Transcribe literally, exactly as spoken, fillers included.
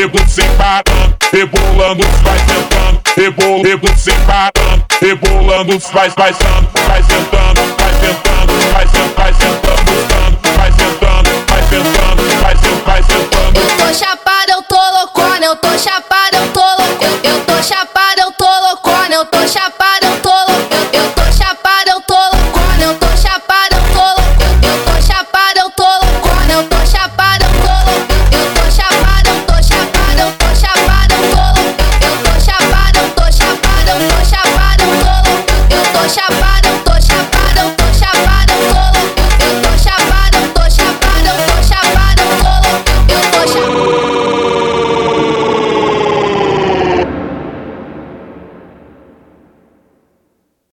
rebola sem parando, rebolando, vai sentando, rebola, rebola sem parando, rebolando, vai, vai sentando, vai sentando, vai sentando, vai sentando, vai sentando, buscando, vai sentando, vai sentando, vai sentando, vai sentando. Eu tô chapada, eu tô loucona, eu tô chapada, eu tô louco, eu, eu tô chapada, eu tô loucona, eu tô chapada.